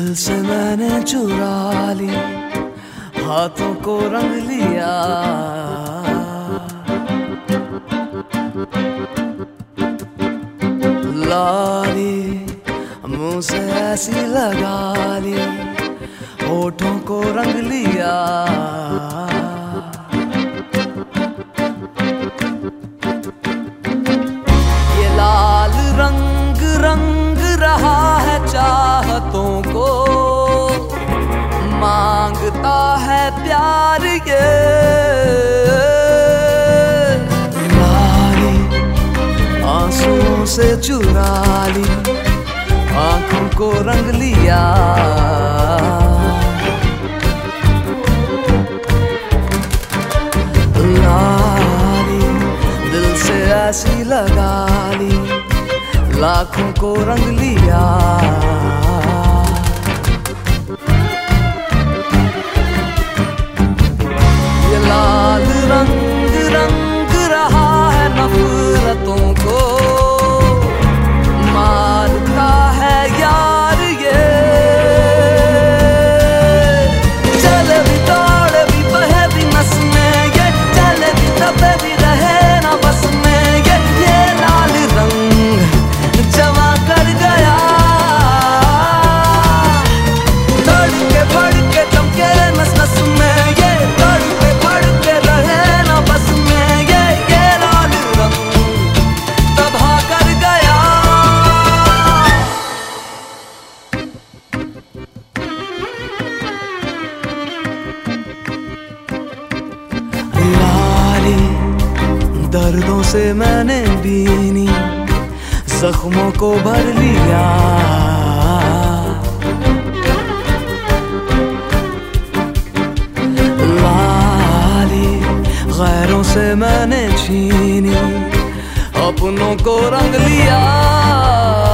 दिल से मैंने चुरा ली, हाथों को रंग लिया। लाली मुंह से ऐसी लगा ली, होठों को रंग लिया। ये लाल रंग रंग रहा है चाहतों को, मांगता है प्यार ये। लाली आंसुओं से चुरा ली, आंखों को रंग लिया। लाली दिल से ऐसी लगा ली, लाखों को रंग लिया। ये लाल रंग रंग रहा है नफरतों को, मारता है यार ये। चले भी दौड़े भी बहे भी नस में ये, चले भी दबे भी रहे ना बस में ये लाल रंग जमा कर गया। तड़के भड़के चमके नस नस में ये, तड़के भड़के रहे ना बस में ये लाल रंग तबाह कर गया। लाली दर्दों से मैंने बीनी, जख्मों को भर लिया। लाली गैरों से मैंने छीनी, अपनों को रंग लिया।